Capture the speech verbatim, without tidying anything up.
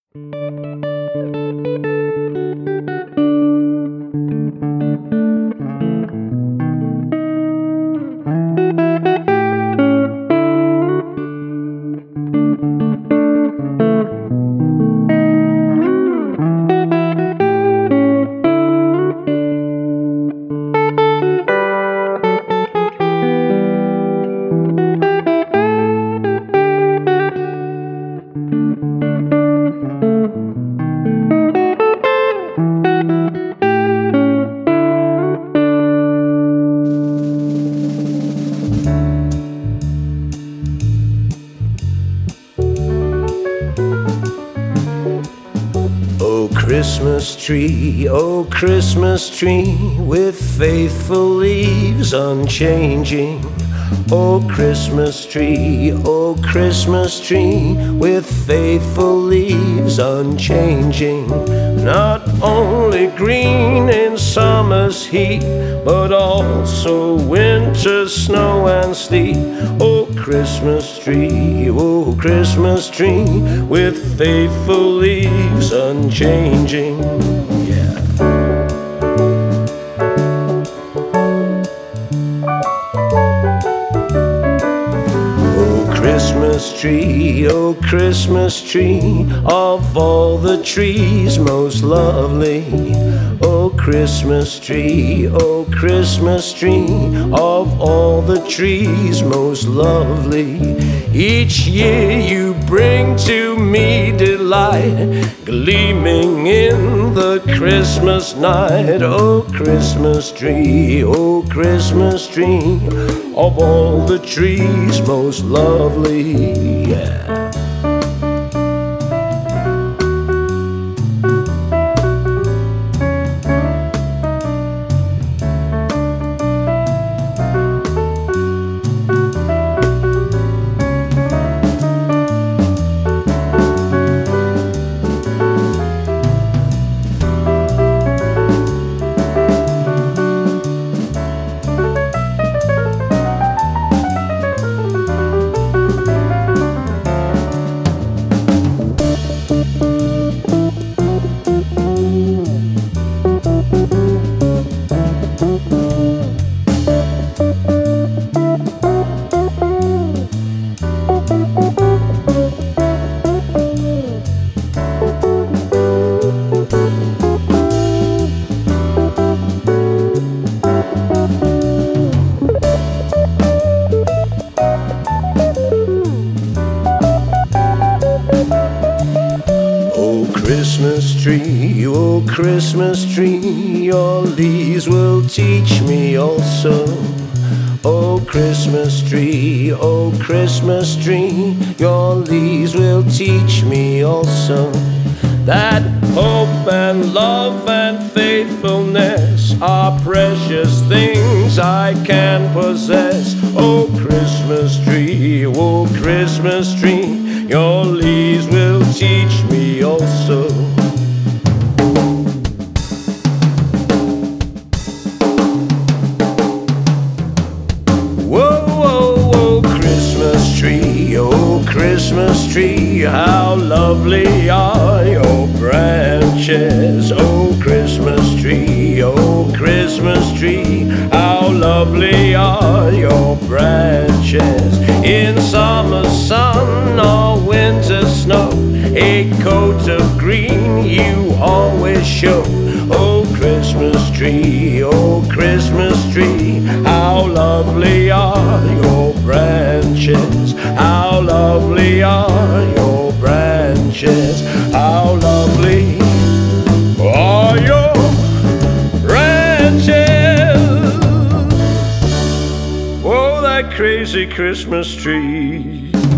Christmas tree, oh Christmas tree, with faithful leaves unchanging. Oh Christmas tree, oh Christmas tree, with faithful leaves unchanging. Not only green in summer's heat, but also winter's snow and sleet. Oh Christmas tree, oh Christmas tree, with faithful leaves unchanging. Yeah. Christmas tree, oh Christmas tree, of all the trees most lovely. Oh Christmas tree, oh Christmas tree, of all the trees most lovely. Each year you bring to me delight, gleaming in the Christmas night. Oh Christmas tree, oh Christmas tree, of all the trees most lovely. Yeah. Christmas tree, oh Christmas tree, your leaves will teach me also. Oh Christmas tree, oh Christmas tree, your leaves will teach me also that hope and love and faithfulness are precious things I can possess. Oh Christmas tree, oh Christmas tree, your leaves will teach me also. Whoa, whoa, whoa, Christmas tree, oh Christmas tree, how lovely are your branches. Oh Christmas tree, oh Christmas tree, how lovely are your branches. In summer sun or winter snow, a coat of green you always show. Oh Christmas tree, oh Christmas tree, how lovely are your branches. How lovely are your branches. How lovely are your branches. Oh, that crazy Christmas tree.